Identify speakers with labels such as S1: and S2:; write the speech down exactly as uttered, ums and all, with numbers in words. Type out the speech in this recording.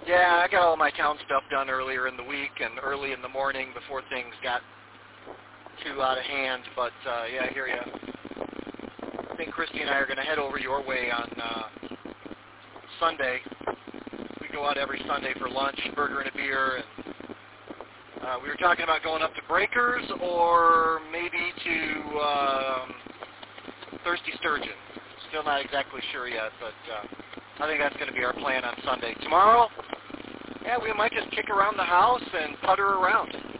S1: Yeah, I got all my town stuff done earlier in the week and early in the morning before things got too out of hand. But, uh, yeah, I hear you. I think Christy and I are going to head over your way on uh, Sunday. We go out every Sunday for lunch, burger and a beer. And uh, we were talking about going up to Breakers or maybe to um, Thirsty Sturgeon. Still not exactly sure yet, but uh, I think that's going to be our plan on Sunday. Tomorrow, yeah, we might just kick around the house and putter around.